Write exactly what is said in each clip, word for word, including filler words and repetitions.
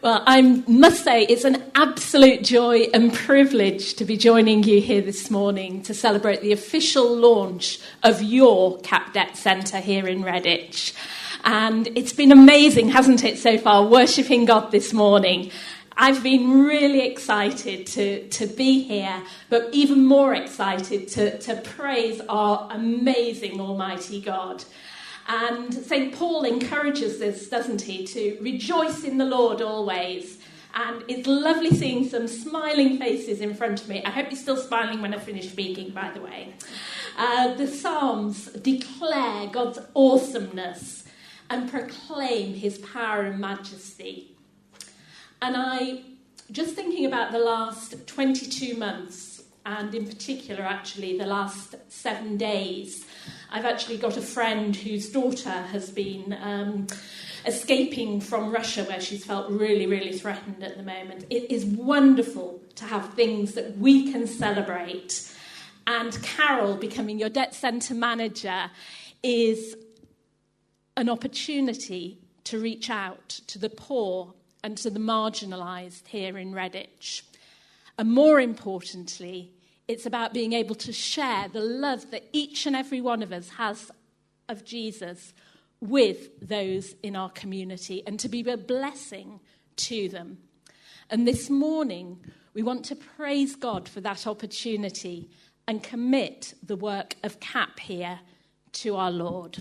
Well, I must say it's an absolute joy and privilege to be joining you here this morning to celebrate the official launch of your CAP Debt Centre here in Redditch. And it's been amazing, hasn't it, so far, worshipping God this morning. I've been really excited to, to be here, but even more excited to, to praise our amazing Almighty God. And Saint Paul encourages us, doesn't he, to rejoice in the Lord always. And it's lovely seeing some smiling faces in front of me. I hope you're still smiling when I finish speaking, by the way. Uh, the Psalms declare God's awesomeness and proclaim his power and majesty. And I, just thinking about the last twenty-two months, and in particular, actually, the last seven days, I've actually got a friend whose daughter has been um, escaping from Russia, where she's felt really, really threatened at the moment. It is wonderful to have things that we can celebrate. And Carol becoming your debt centre manager is an opportunity to reach out to the poor and to the marginalised here in Redditch. And more importantly, it's about being able to share the love that each and every one of us has of Jesus with those in our community and to be a blessing to them. And this morning, we want to praise God for that opportunity and commit the work of CAP here to our Lord.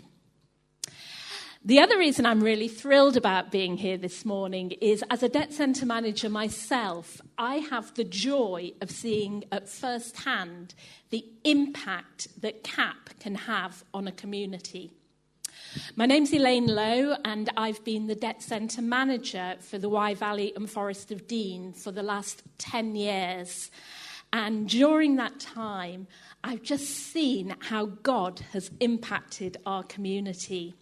The other reason I'm really thrilled about being here this morning is, as a debt centre manager myself, I have the joy of seeing at first hand the impact that CAP can have on a community. My name's Elaine Lowe, and I've been the debt centre manager for the Wye Valley and Forest of Dean for the last ten years. And during that time, I've just seen how God has impacted our community.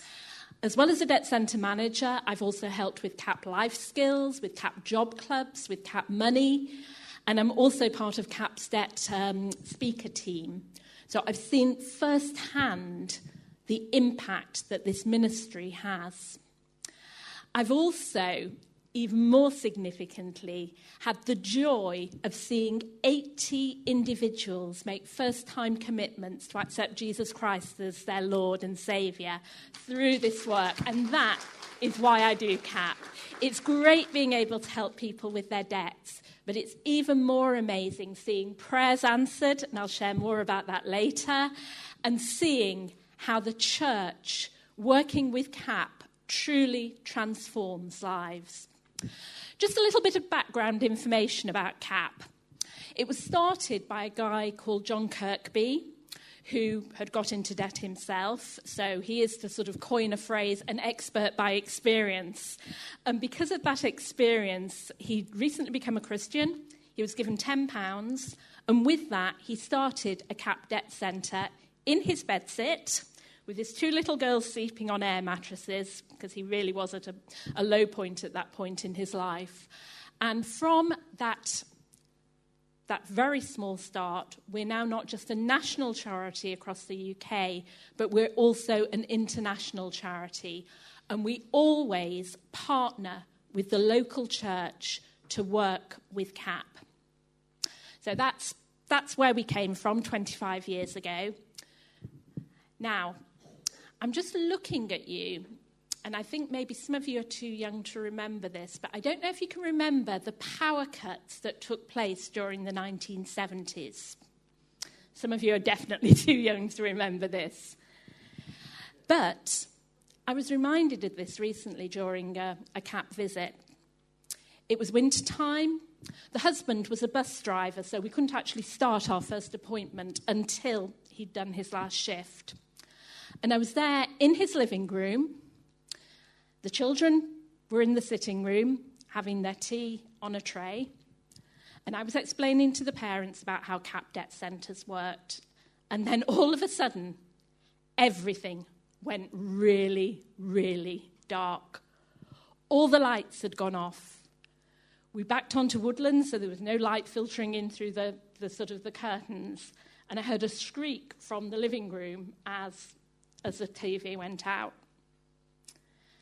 As well as a debt centre manager, I've also helped with CAP Life Skills, with CAP Job Clubs, with CAP Money, and I'm also part of CAP's debt um, speaker team. So I've seen firsthand the impact that this ministry has. I've also, even more significantly, had the joy of seeing eighty individuals make first-time commitments to accept Jesus Christ as their Lord and Saviour through this work. And that is why I do CAP. It's great being able to help people with their debts, but it's even more amazing seeing prayers answered, and I'll share more about that later, and seeing how the church, working with CAP, truly transforms lives. Just a little bit of background information about CAP. It was started by a guy called John Kirkby, who had got into debt himself. So he is, to sort of coin a phrase, an expert by experience. And because of that experience, he'd recently become a Christian. He was given ten pounds. And with that, he started a CAP debt centre in his bedsit, with his two little girls sleeping on air mattresses, because he really was at a, a low point at that point in his life. And from that, that very small start, we're now not just a national charity across the U K, but we're also an international charity. And we always partner with the local church to work with CAP. So that's, that's where we came from twenty-five years ago. Now, I'm just looking at you, and I think maybe some of you are too young to remember this, but I don't know if you can remember the power cuts that took place during the nineteen seventies. Some of you are definitely too young to remember this. But I was reminded of this recently during a, a CAP visit. It was winter time. The husband was a bus driver, so we couldn't actually start our first appointment until he'd done his last shift. And I was there in his living room. The children were in the sitting room having their tea on a tray. And I was explaining to the parents about how CAP debt centres worked. And then all of a sudden, everything went really, really dark. All the lights had gone off. We backed onto woodlands, so there was no light filtering in through the, the sort of the curtains. And I heard a shriek from the living room as, as the T V went out.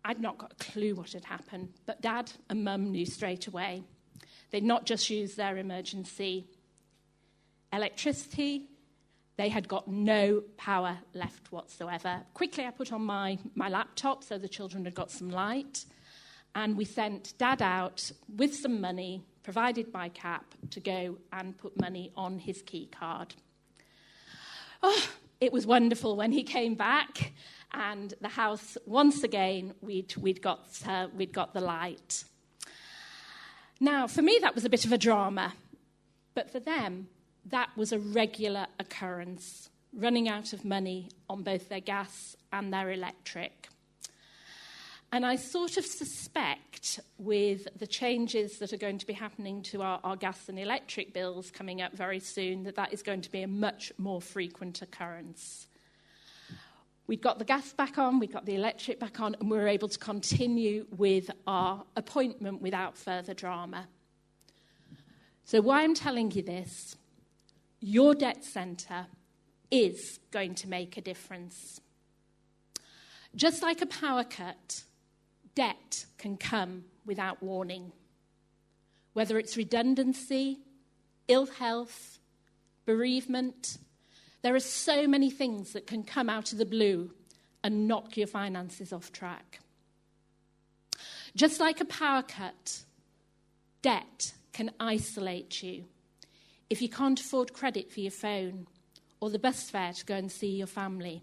I'd not got a clue what had happened, but Dad and Mum knew straight away. They'd not just used their emergency electricity, they had got no power left whatsoever. Quickly, I put on my, my laptop so the children had got some light, and we sent Dad out with some money provided by C A P to go and put money on his key card. Oh, it was wonderful when he came back, and the house, once again, we'd, we'd, got, uh, we'd got the light. Now, for me, that was a bit of a drama, but for them, that was a regular occurrence, running out of money on both their gas and their electric. And I sort of suspect, with the changes that are going to be happening to our, our gas and electric bills coming up very soon, that that is going to be a much more frequent occurrence. We'd got the gas back on, we got the electric back on, and we were able to continue with our appointment without further drama. So why I'm telling you this, your debt centre is going to make a difference. Just like a power cut, debt can come without warning. Whether it's redundancy, ill health, bereavement, there are so many things that can come out of the blue and knock your finances off track. Just like a power cut, debt can isolate you. If you can't afford credit for your phone or the bus fare to go and see your family.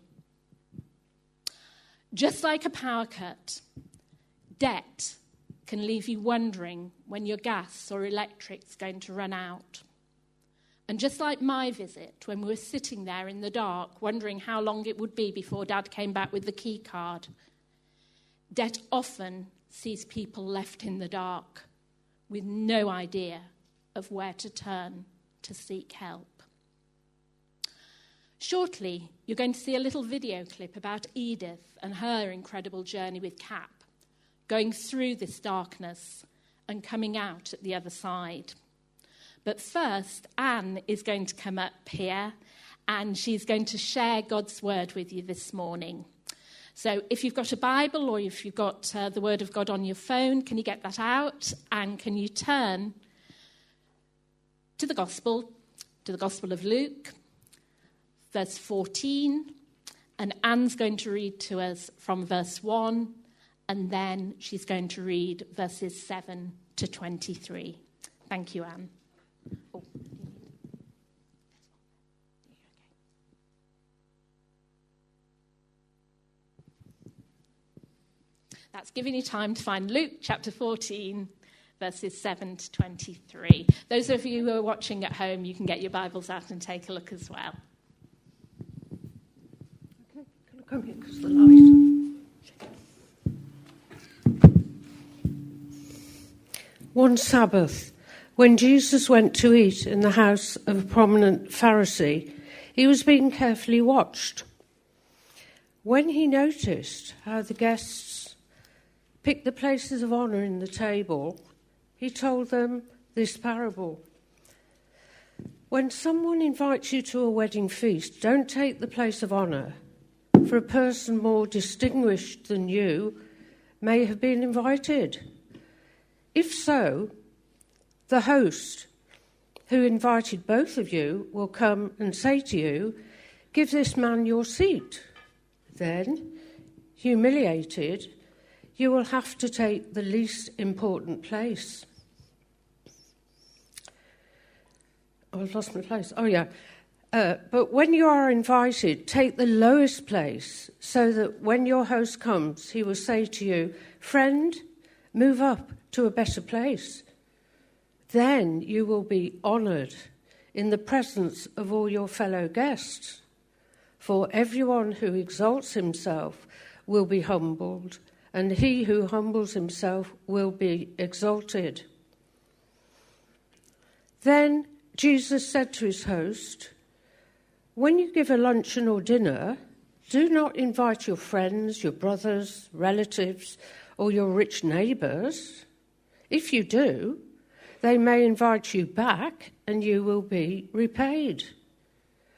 Just like a power cut, debt can leave you wondering when your gas or electric's going to run out. And just like my visit, when we were sitting there in the dark, wondering how long it would be before Dad came back with the key card, debt often sees people left in the dark with no idea of where to turn to seek help. Shortly, you're going to see a little video clip about Edith and her incredible journey with C A P, going through this darkness and coming out at the other side. But first, Anne is going to come up here and she's going to share God's word with you this morning. So if you've got a Bible or if you've got uh, the Word of God on your phone, can you get that out? And can you turn to the Gospel, to the Gospel of Luke, verse fourteen. And Anne's going to read to us from verse one, and then she's going to read verses seven to twenty-three. Thank you, Anne. Oh. That's giving you time to find Luke chapter fourteen, verses seven to twenty-three. Those of you who are watching at home, you can get your Bibles out and take a look as well. Okay, can I come here because the light? One Sabbath, when Jesus went to eat in the house of a prominent Pharisee, he was being carefully watched. When he noticed how the guests picked the places of honour in the table, he told them this parable. When someone invites you to a wedding feast, don't take the place of honour, for a person more distinguished than you may have been invited. If so, the host who invited both of you will come and say to you, "Give this man your seat." Then, humiliated, you will have to take the least important place. Oh, I've lost my place. Oh, yeah. Uh, but when you are invited, take the lowest place, so that when your host comes, he will say to you, "Friend, move up to a better place." Then you will be honoured in the presence of all your fellow guests. For everyone who exalts himself will be humbled, and he who humbles himself will be exalted. Then Jesus said to his host, "When you give a luncheon or dinner, do not invite your friends, your brothers, relatives, or your rich neighbours. If you do, they may invite you back and you will be repaid.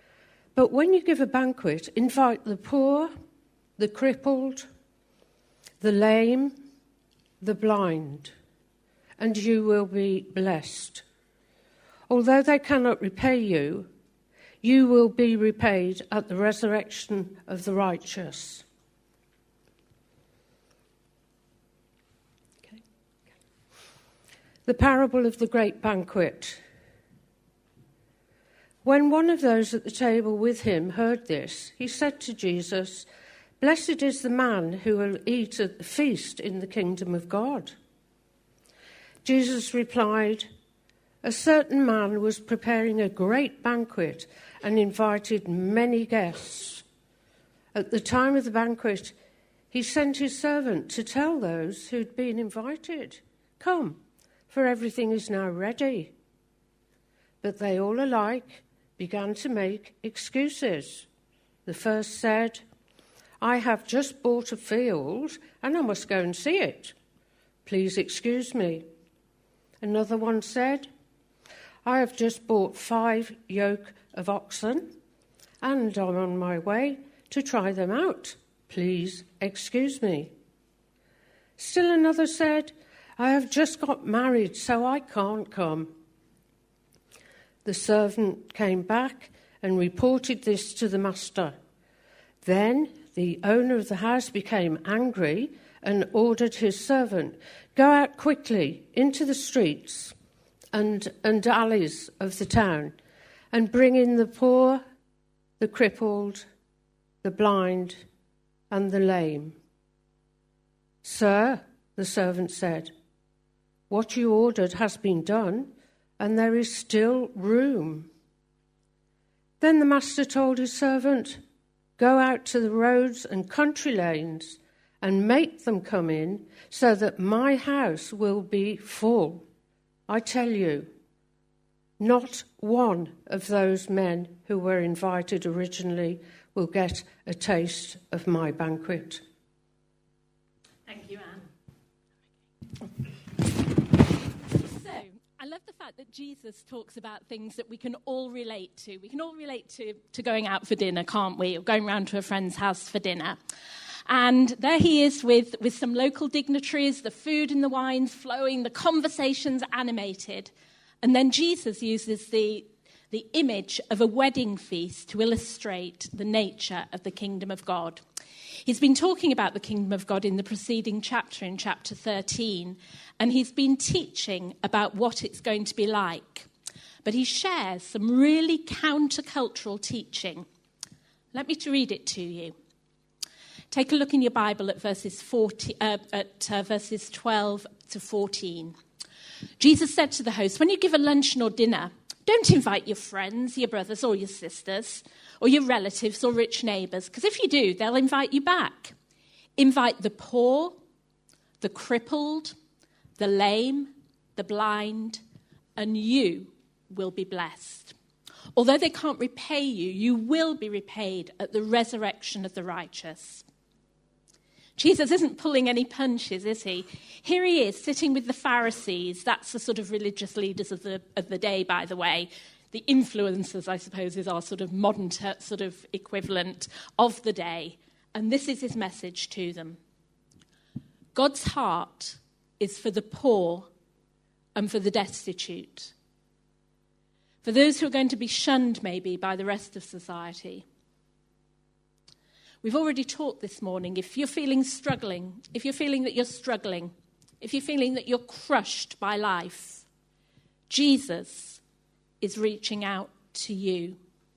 But when you give a banquet, invite the poor, the crippled, the lame, the blind, and you will be blessed. Although they cannot repay you, you will be repaid at the resurrection of the righteous. Okay. The parable of the great banquet. When one of those at the table with him heard this, he said to Jesus, "Blessed is the man who will eat at the feast in the kingdom of God." Jesus replied, "A certain man was preparing a great banquet and invited many guests. At the time of the banquet, he sent his servant to tell those who'd been invited, 'Come, for everything is now ready.' But they all alike began to make excuses. The first said, 'I have just bought a field and I must go and see it. Please excuse me.' Another one said, 'I have just bought five yoke of oxen and I'm on my way to try them out. Please excuse me.' Still another said, 'I have just got married, so I can't come.' The servant came back and reported this to the master. Then the owner of the house became angry and ordered his servant, 'Go out quickly into the streets and, and alleys of the town and bring in the poor, the crippled, the blind, and the lame.' 'Sir,' the servant said, 'what you ordered has been done, and there is still room.' Then the master told his servant, 'Go out to the roads and country lanes and make them come in, so that my house will be full. I tell you, not one of those men who were invited originally will get a taste of my banquet.'" Thank you, Anne. I love the fact that Jesus talks about things that we can all relate to. We can all relate to, to going out for dinner, can't we? Or going round to a friend's house for dinner. And there he is with, with some local dignitaries, the food and the wines flowing, the conversations animated. And then Jesus uses the, the image of a wedding feast to illustrate the nature of the kingdom of God. He's been talking about the kingdom of God in the preceding chapter, in chapter thirteen, and he's been teaching about what it's going to be like. But he shares some really countercultural teaching. Let me read it to you. Take a look in your Bible at verses forty, uh, at uh, verses twelve to fourteen. Jesus said to the host, "When you give a luncheon or dinner, don't invite your friends, your brothers or your sisters, or your relatives or rich neighbours, because if you do, they'll invite you back. Invite the poor, the crippled, the lame, the blind, and you will be blessed. Although they can't repay you, you will be repaid at the resurrection of the righteous." Jesus isn't pulling any punches, is he? Here he is, sitting with the Pharisees. That's the sort of religious leaders of the of the day, by the way. The influencers, I suppose, is our sort of modern ter- sort of equivalent of the day. And this is his message to them. God's heart is for the poor and for the destitute. For those who are going to be shunned, maybe, by the rest of society. We've already talked this morning. If you're feeling struggling, if you're feeling that you're struggling, if you're feeling that you're crushed by life, Jesus is reaching out to you.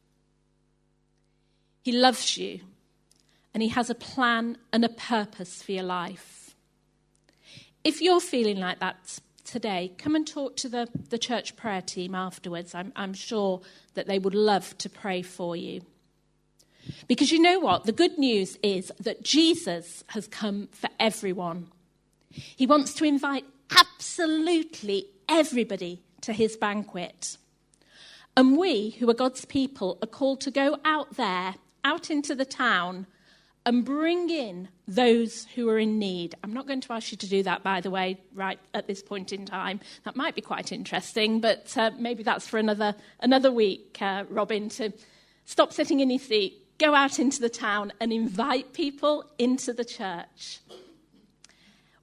He loves you, and he has a plan and a purpose for your life. If you're feeling like that today, come and talk to the, the church prayer team afterwards. I'm, I'm sure that they would love to pray for you. Because you know what? The good news is that Jesus has come for everyone. He wants to invite absolutely everybody to his banquet. And we, who are God's people, are called to go out there, out into the town, and bring in those who are in need. I'm not going to ask you to do that, by the way, right at this point in time. That might be quite interesting, but uh, maybe that's for another another week, uh, Robin, to stop sitting in your seat, go out into the town and invite people into the church.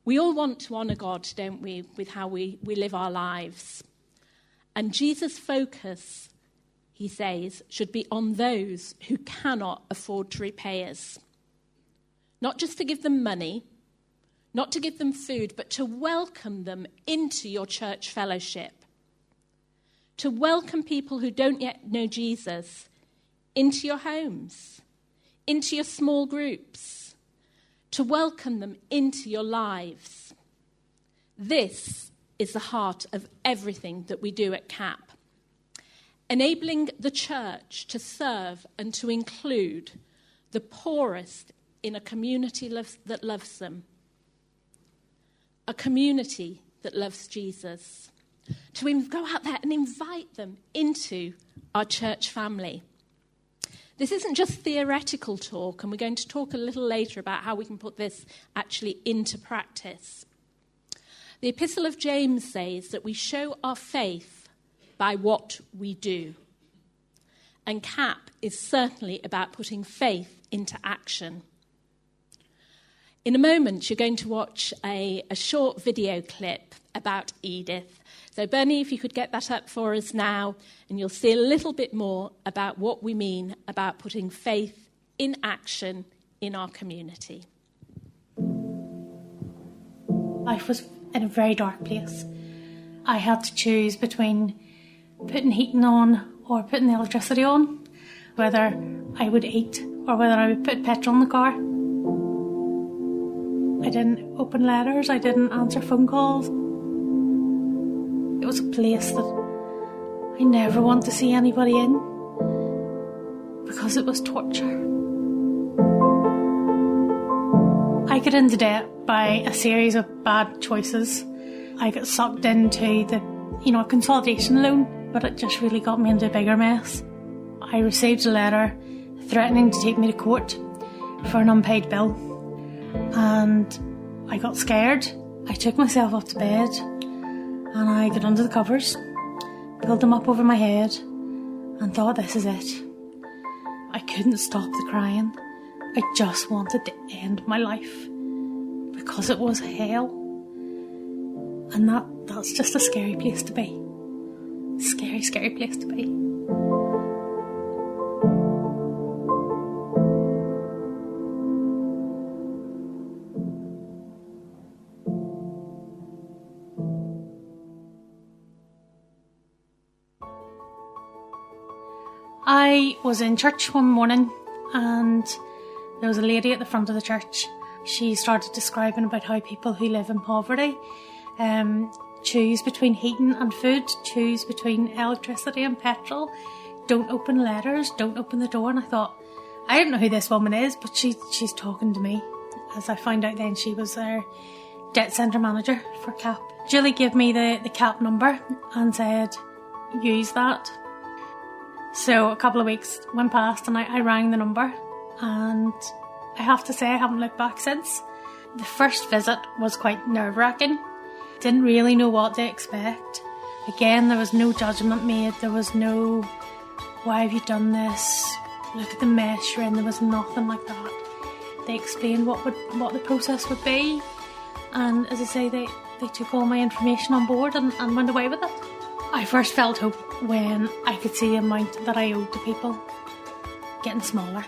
We all want to honour God, don't we, with how we, we live our lives. And Jesus' focus, he says, should be on those who cannot afford to repay us. Not just to give them money, not to give them food, but to welcome them into your church fellowship. To welcome people who don't yet know Jesus into your homes, into your small groups, to welcome them into your lives. This is the heart of everything that we do at C A P. Enabling the church to serve and to include the poorest in a community that loves them. A community that loves Jesus. To go out there and invite them into our church family. This isn't just theoretical talk, and we're going to talk a little later about how we can put this actually into practice. The Epistle of James says that we show our faith by what we do. And C A P is certainly about putting faith into action. In a moment, you're going to watch a, a short video clip about Edith. So, Bernie, if you could get that up for us now, and you'll see a little bit more about what we mean about putting faith in action in our community. Life was in a very dark place. I had to choose between putting heating on or putting the electricity on, whether I would eat or whether I would put petrol in the car. I didn't open letters, I didn't answer phone calls. It was a place that I never want to see anybody in because it was torture. I got into debt by a series of bad choices. I got sucked into the, you know, consolidation loan, but it just really got me into a bigger mess. I received a letter threatening to take me to court for an unpaid bill. And I got scared. I took myself up to bed and I got under the covers, pulled them up over my head and thought, this is it. I couldn't stop the crying. I just wanted to end my life because it was hell. And that, that's just a scary place to be. Scary, scary place to be. I was in church one morning and there was a lady at the front of the church. She started describing about how people who live in poverty um, choose between heating and food, choose between electricity and petrol, don't open letters, don't open the door. And I thought, I don't know who this woman is, but she she's talking to me. As I found out then, she was their debt centre manager for C A P. Julie gave me the, the C A P number and said, use that. So a couple of weeks went past and I, I rang the number, and I have to say I haven't looked back since. The first visit was quite nerve-wracking. Didn't really know what to expect. Again, there was no judgment made. There was no, why have you done this? Look at the mess you're in. There was nothing like that. They explained what would what the process would be, and as I say, they, they took all my information on board and, and went away with it. I first felt hope when I could see the amount that I owed to people getting smaller.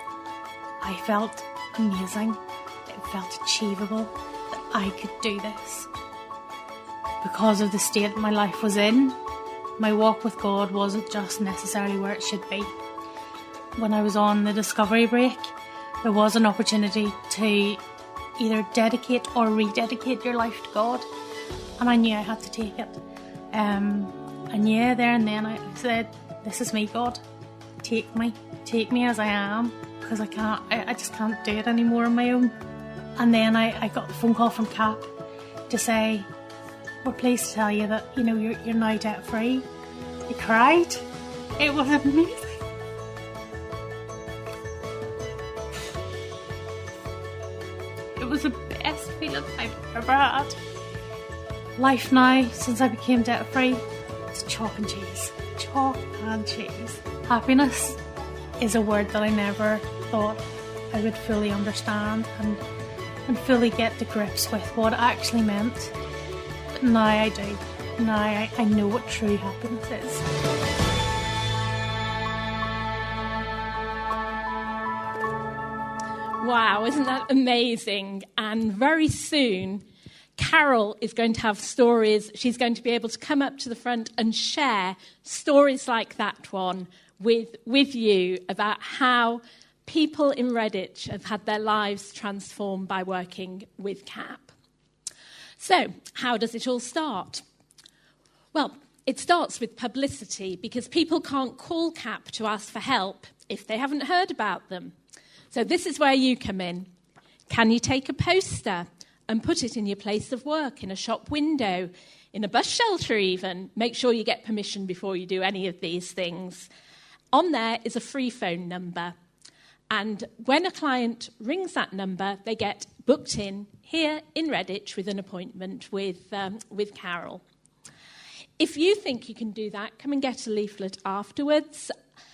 I felt amazing. It felt achievable that I could do this. Because of the state my life was in, my walk with God wasn't just necessarily where it should be. When I was on the discovery break, there was an opportunity to either dedicate or rededicate your life to God, and I knew I had to take it. Um, and yeah, there and then I said, this is me, God. Take me. Take me as I am, because I can't, I, I just can't do it anymore on my own. And then I, I got the phone call from C A P to say, we're pleased to tell you that, you know, you're, you're now debt free. I cried. It was amazing. It was the best feeling I've ever had. Life now, since I became debt free, it's chalk and cheese. Chalk and cheese. Happiness is a word that I never thought I would fully understand, and and fully get to grips with what it actually meant. But now I do. Now I, I know what true happiness is. Wow, isn't that amazing? And very soon, Carol is going to have stories. She's going to be able to come up to the front and share stories like that one with, with you about how people in Redditch have had their lives transformed by working with C A P. So, how does it all start? Well, it starts with publicity because people can't call C A P to ask for help if they haven't heard about them. So this is where you come in. Can you take a poster and put it in your place of work, in a shop window, in a bus shelter even? Make sure you get permission before you do any of these things. On there is a free phone number. And when a client rings that number, they get booked in here in Redditch with an appointment with, um, with Carol. If you think you can do that, come and get a leaflet afterwards.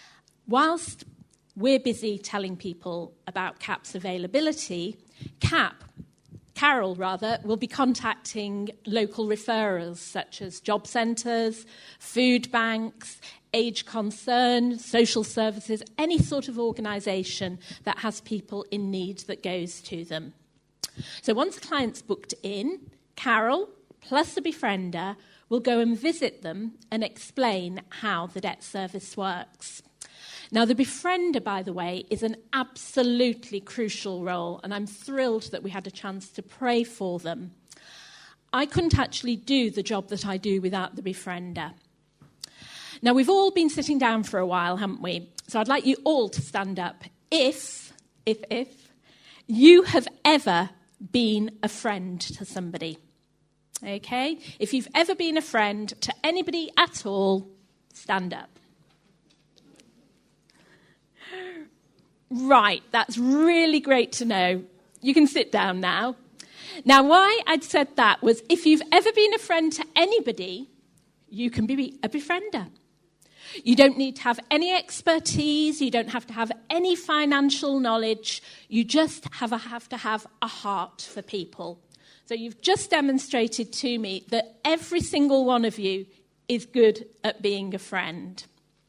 Whilst we're busy telling people about C A P's availability, C A P, Carol rather, will be contacting local referrals such as job centres, food banks, age concern, social services, any sort of organisation that has people in need that goes to them. So once a client's booked in, Carol, plus a befriender, will go and visit them and explain how the debt service works. Now, the befriender, by the way, is an absolutely crucial role, and I'm thrilled that we had a chance to pray for them. I couldn't actually do the job that I do without the befriender. Now, we've all been sitting down for a while, haven't we? So I'd like you all to stand up if, if, if you have ever been a friend to somebody. Okay? If you've ever been a friend to anybody at all, stand up. Right, that's really great to know. You can sit down now. Now, why I'd said that was if you've ever been a friend to anybody, you can be a befriender. You don't need to have any expertise. You don't have to have any financial knowledge. You just have, a, have to have a heart for people. So you've just demonstrated to me that every single one of you is good at being a friend.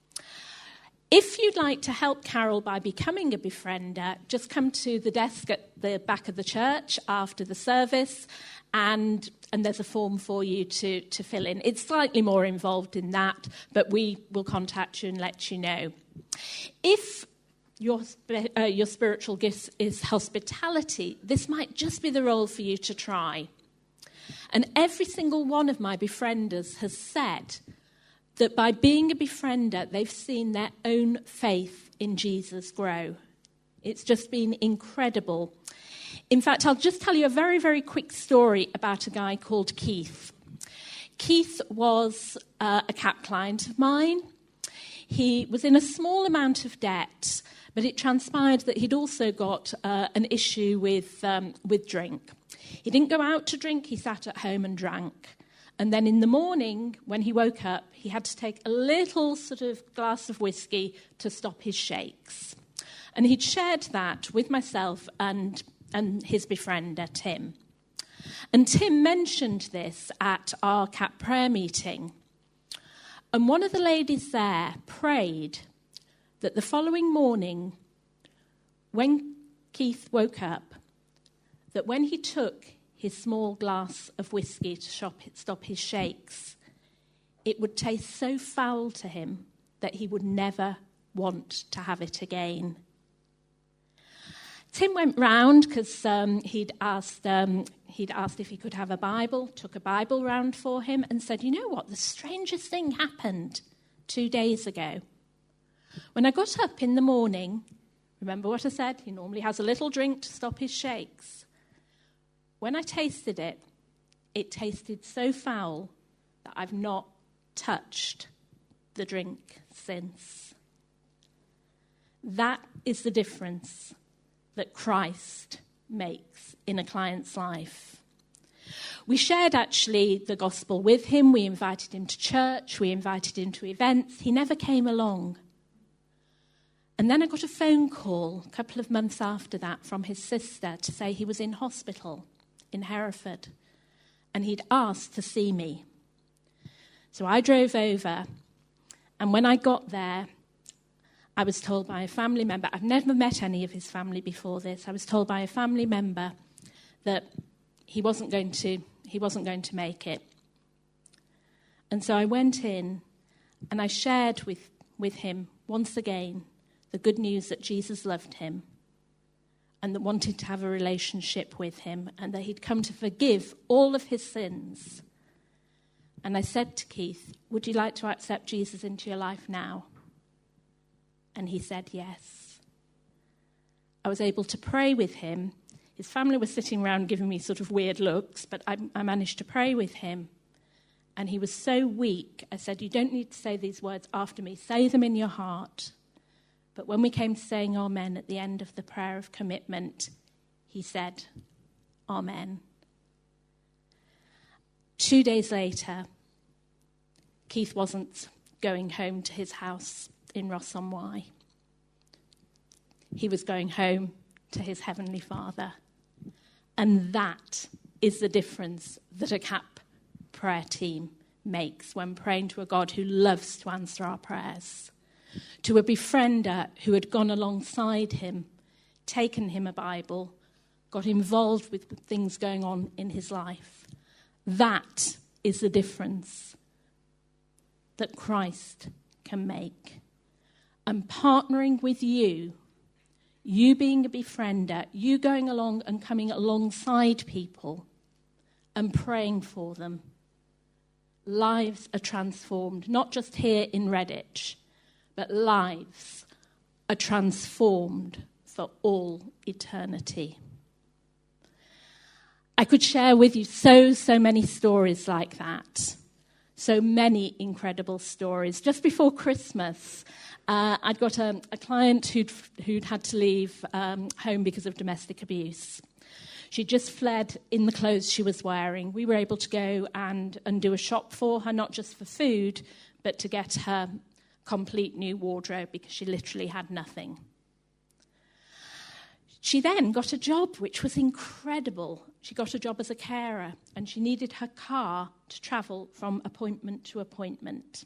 If you'd like to help Carol by becoming a befriender, just come to the desk at the back of the church after the service, and, and there's a form for you to, to fill in. It's slightly more involved in that, but we will contact you and let you know. If your, uh, your spiritual gift is hospitality, this might just be the role for you to try. And every single one of my befrienders has said that by being a befriender, they've seen their own faith in Jesus grow. It's just been incredible. In fact, I'll just tell you a very, very quick story about a guy called Keith. Keith was uh, a C A P client of mine. He was in a small amount of debt, but it transpired that he'd also got uh, an issue with, um, with drink. He didn't go out to drink, he sat at home and drank. And then in the morning, when he woke up, he had to take a little sort of glass of whiskey to stop his shakes. And he'd shared that with myself and, and his befriender, Tim. And Tim mentioned this at our C A P prayer meeting. And one of the ladies there prayed that the following morning, when Keith woke up, that when he took his small glass of whiskey to shop, stop his shakes, it would taste so foul to him that he would never want to have it again. Tim went round because um, he'd asked um, he'd asked if he could have a Bible, took a Bible round for him and said, you know what, the strangest thing happened two days ago. When I got up in the morning, remember what I said? He normally has a little drink to stop his shakes. When I tasted it, it tasted so foul that I've not touched the drink since. That is the difference that Christ makes in a client's life. We shared actually the gospel with him. We invited him to church. We invited him to events. He never came along. And then I got a phone call a couple of months after that from his sister to say he was in hospital in Hereford and he'd asked to see me. So I drove over, and when I got there, I was told by a family member, I've never met any of his family before this, I was told by a family member that he wasn't going to, he wasn't going to make it. And so I went in and I shared with, with him once again the good news that Jesus loved him and that wanted to have a relationship with him and that he'd come to forgive all of his sins. And I said to Keith, would you like to accept Jesus into your life now? And he said yes. I was able to pray with him. His family was sitting around giving me sort of weird looks, but I, I managed to pray with him. And he was so weak, I said, you don't need to say these words after me. Say them in your heart. But when we came to saying amen at the end of the prayer of commitment, he said, amen. Two days later, Keith wasn't going home to his house in Ross-on-Wye. He was going home to his Heavenly Father. And that is the difference that a C A P prayer team makes when praying to a God who loves to answer our prayers. To a befriender who had gone alongside him, taken him a Bible, got involved with things going on in his life. That is the difference that Christ can make. And partnering with you, you being a befriender, you going along and coming alongside people and praying for them, lives are transformed, not just here in Redditch, but lives are transformed for all eternity. I could share with you so, so many stories like that. So many incredible stories. Just before Christmas, uh, I'd got a, a client who'd, who'd had to leave um, home because of domestic abuse. She just fled in the clothes she was wearing. We were able to go and, and do a shop for her, not just for food, but to get her complete new wardrobe because she literally had nothing. She then got a job, which was incredible. She got a job as a carer, and she needed her car to travel from appointment to appointment.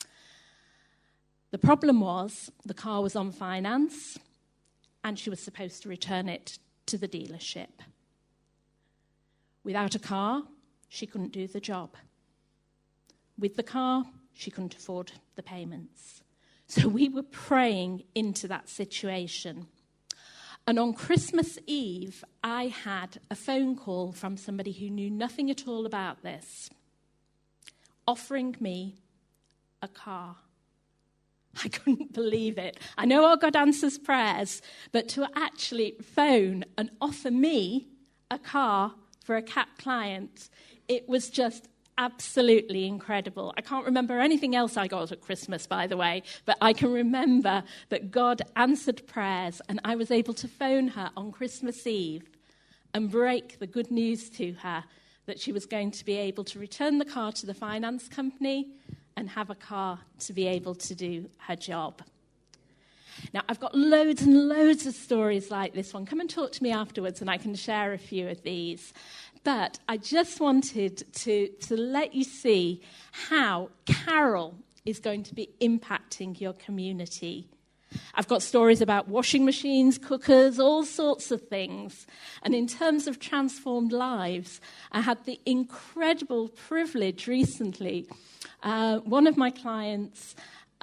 The problem was the car was on finance, and she was supposed to return it to the dealership. Without a car, she couldn't do the job. With the car, she couldn't afford the payments. So we were praying into that situation. And on Christmas Eve, I had a phone call from somebody who knew nothing at all about this, offering me a car. I couldn't believe it. I know our God answers prayers, but to actually phone and offer me a car for a C A P client, it was just absolutely incredible. I can't remember anything else I got at Christmas, by the way, but I can remember that God answered prayers, and I was able to phone her on Christmas Eve and break the good news to her that she was going to be able to return the car to the finance company and have a car to be able to do her job. Now, I've got loads and loads of stories like this one. Come and talk to me afterwards and I can share a few of these. But I just wanted to, to let you see how Carol is going to be impacting your community. I've got stories about washing machines, cookers, all sorts of things. And in terms of transformed lives, I had the incredible privilege recently. Uh, one of my clients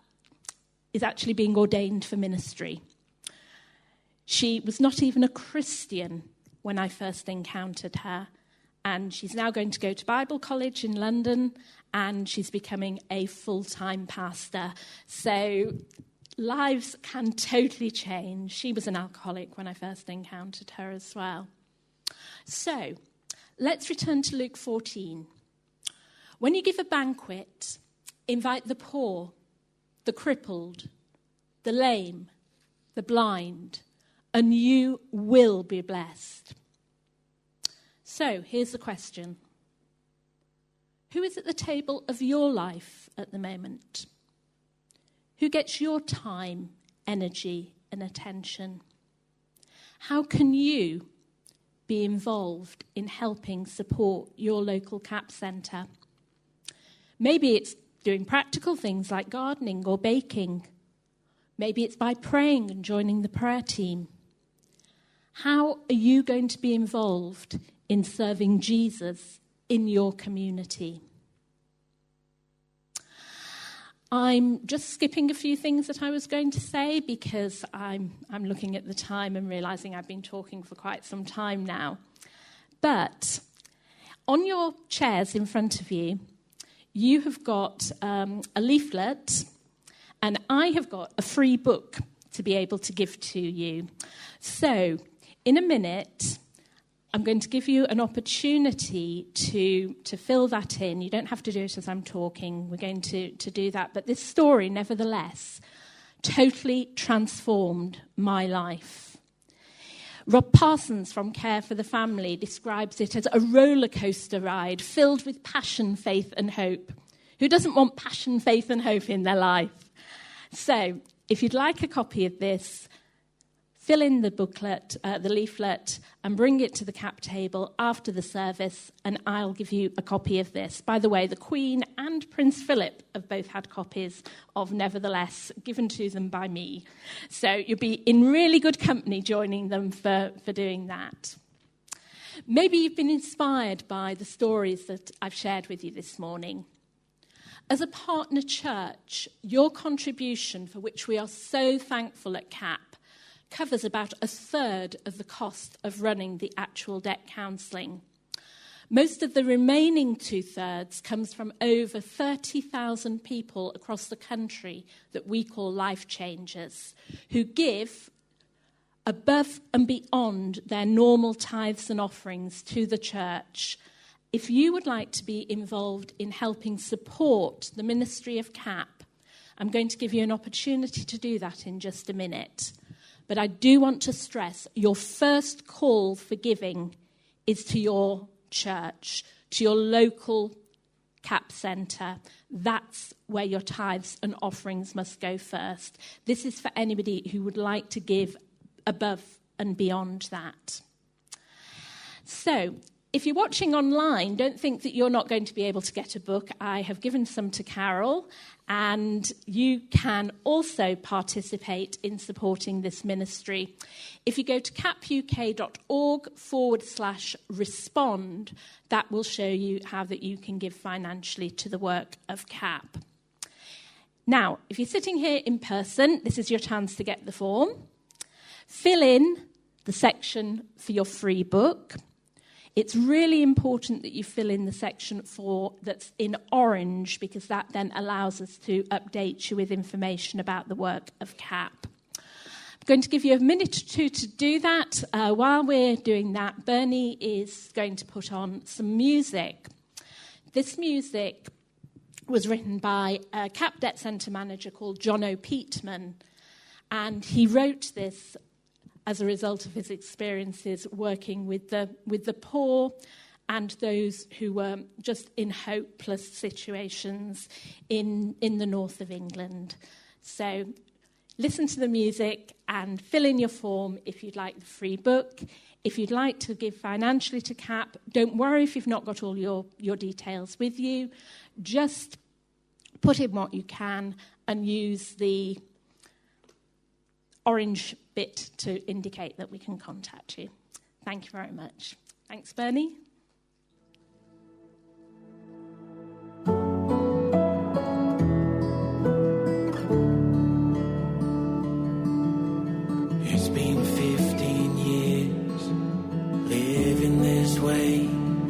is actually being ordained for ministry. She was not even a Christian when I first encountered her. And she's now going to go to Bible college in London, and she's becoming a full-time pastor. So lives can totally change. She was an alcoholic when I first encountered her as well. So let's return to Luke fourteen. When you give a banquet, invite the poor, the crippled, the lame, the blind, and you will be blessed. So here's the question. Who is at the table of your life at the moment? Who gets your time, energy, and attention. How can you be involved in helping support your local C A P centre? Maybe it's doing practical things like gardening or baking. Maybe it's by praying and joining the prayer team. How are you going to be involved in serving Jesus in your community? I'm just skipping a few things that I was going to say because I'm I'm looking at the time and realising I've been talking for quite some time now. But on your chairs in front of you, you have got um, a leaflet, and I have got a free book to be able to give to you. So, in a minute, I'm going to give you an opportunity to, to fill that in. You don't have to do it as I'm talking. We're going to, to do that. But this story, nevertheless, totally transformed my life. Rob Parsons from Care for the Family describes it as a roller coaster ride filled with passion, faith and hope. Who doesn't want passion, faith and hope in their life? So, if you'd like a copy of this, fill in the booklet, uh, the leaflet, and bring it to the C A P table after the service, and I'll give you a copy of this. By the way, the Queen and Prince Philip have both had copies of Nevertheless, given to them by me. So you'll be in really good company joining them for, for doing that. Maybe you've been inspired by the stories that I've shared with you this morning. As a partner church, your contribution, for which we are so thankful at C A P, covers about a third of the cost of running the actual debt counselling. Most of the remaining two-thirds comes from over thirty thousand people across the country that we call life changers, who give above and beyond their normal tithes and offerings to the church. If you would like to be involved in helping support the ministry of C A P, I'm going to give you an opportunity to do that in just a minute. But I do want to stress your first call for giving is to your church, to your local C A P centre. That's where your tithes and offerings must go first. This is for anybody who would like to give above and beyond that. So, if you're watching online, don't think that you're not going to be able to get a book. I have given some to Carol, and you can also participate in supporting this ministry. If you go to capuk.org forward slash respond, that will show you how that you can give financially to the work of C A P. Now, if you're sitting here in person, this is your chance to get the form. Fill in the section for your free book. It's really important that you fill in the section for that's in orange, because that then allows us to update you with information about the work of C A P. I'm going to give you a minute or two to do that. Uh, while we're doing that, Bernie is going to put on some music. This music was written by a C A P Debt Centre manager called John O'Peatman, and he wrote this as a result of his experiences working with the with the poor and those who were just in hopeless situations in, in the north of England. So listen to the music and fill in your form if you'd like the free book. If you'd like to give financially to C A P, don't worry if you've not got all your, your details with you. Just put in what you can and use the orange bit to indicate that we can contact you. Thank you very much. Thanks, Bernie. It's been fifteen years living this way.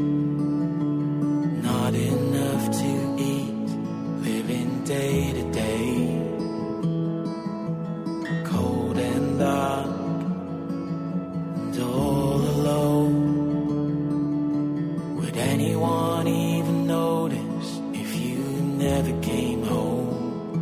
Not enough to eat, living day to day. Dark and all alone. Would anyone even notice if you never came home?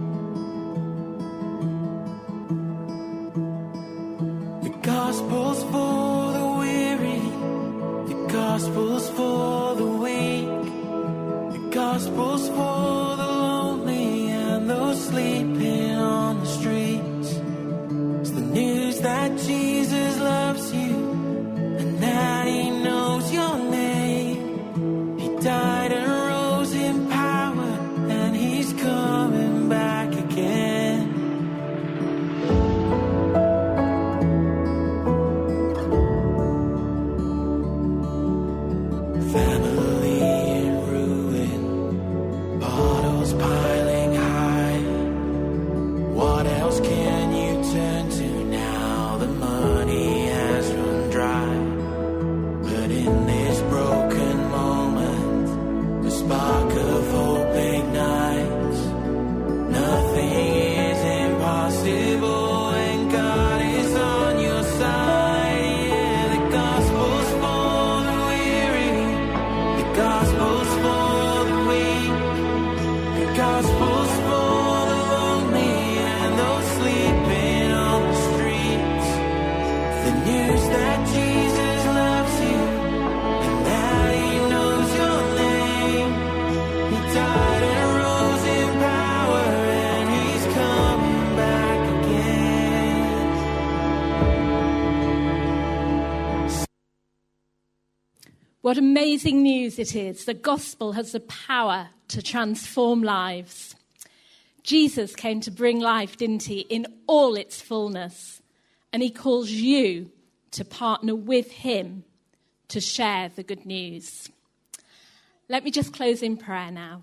The gospel's for the weary, the gospel's for the weak, the gospel's for the lonely and those sleeping on the streets. It's the news piling high. What else can you turn to now? The money has run dry. But in this broken moment, the spark of hope ignites. Nothing is impossible. What amazing news it is. The gospel has the power to transform lives. Jesus came to bring life, didn't he, in all its fullness. And he calls you to partner with him to share the good news. Let me just close in prayer now.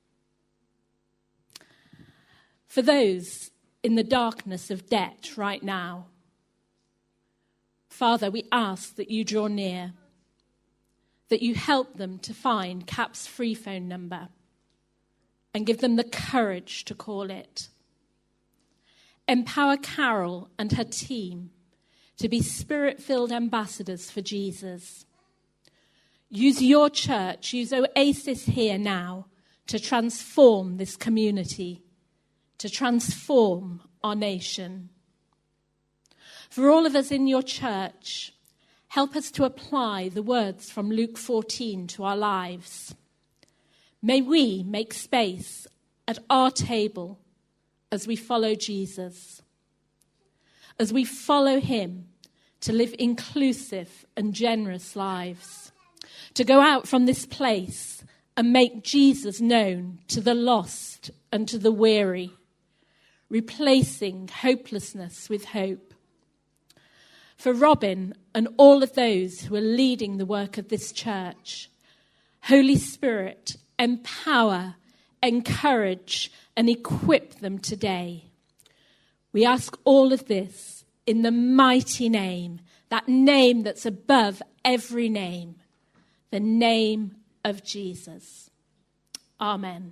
For those in the darkness of debt right now, Father, we ask that you draw near, that you help them to find C A P's free phone number and give them the courage to call it. Empower Carol and her team to be spirit-filled ambassadors for Jesus. Use your church, use Oasis here now to transform this community, to transform our nation. For all of us in your church, help us to apply the words from Luke fourteen to our lives. May we make space at our table as we follow Jesus, as we follow him to live inclusive and generous lives, to go out from this place and make Jesus known to the lost and to the weary, replacing hopelessness with hope. For Robin and all of those who are leading the work of this church, Holy Spirit, empower, encourage, and equip them today. We ask all of this in the mighty name, that name that's above every name, the name of Jesus. Amen.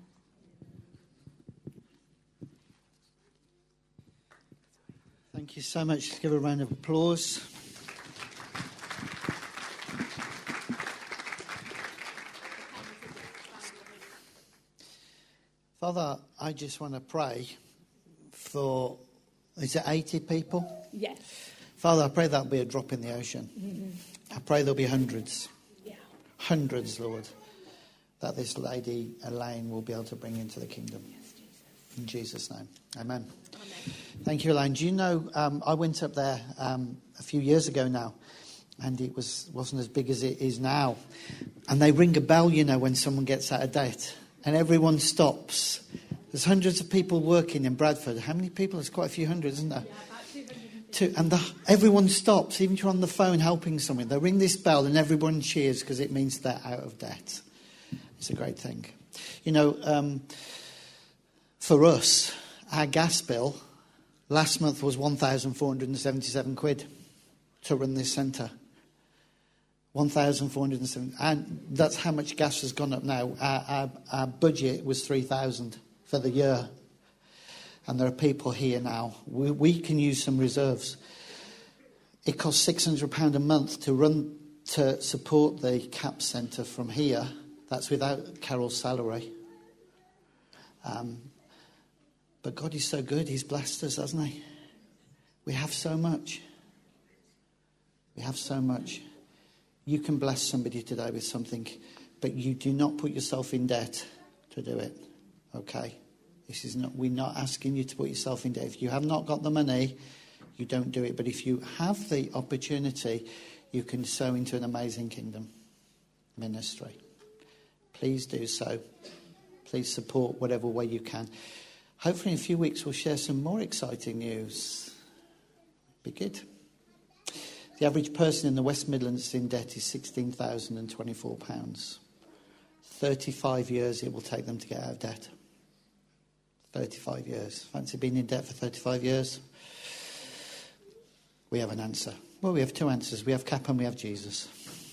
Thank you so much. Let's give a round of applause. Father, I just want to pray for, is it eighty people? Yes. Father, I pray that'll be a drop in the ocean. Mm-hmm. I pray there'll be hundreds. Yeah. Hundreds, Lord, that this lady, Elaine, will be able to bring into the kingdom. Yes, Jesus. In Jesus' name. Amen. Amen. Thank you, Elaine. Do you know, um, I went up there um, a few years ago now, and it was, wasn't as big as it is now. And they ring a bell, you know, when someone gets out of debt. And everyone stops. There's hundreds of people working in Bradford. How many people? There's quite a few hundred, isn't there? Yeah, about two hundred. Two, and the, everyone stops, even if you're on the phone helping someone. They ring this bell and everyone cheers because it means they're out of debt. It's a great thing. You know, um, for us, our gas bill last month was one thousand four hundred seventy-seven quid to run this centre. one thousand four hundred seventy, and that's how much gas has gone up now. Our, our, our budget was three thousand for the year, and there are people here now. We, we can use some reserves. It costs six hundred pounds a month to run to support the C A P centre from here. That's without Carol's salary. Um, but God is so good. He's blessed us, hasn't he? We have so much. We have so much. You can bless somebody today with something, but you do not put yourself in debt to do it. Okay? This is not, we're not asking you to put yourself in debt. If you have not got the money, you don't do it. But if you have the opportunity, you can sow into an amazing kingdom ministry. Please do so. Please support whatever way you can. Hopefully in a few weeks we'll share some more exciting news. Be good. The average person in the West Midlands in debt is sixteen thousand twenty-four pounds. thirty-five years it will take them to get out of debt. thirty-five years. Fancy being in debt for thirty-five years? We have an answer. Well, we have two answers. We have Cap and we have Jesus.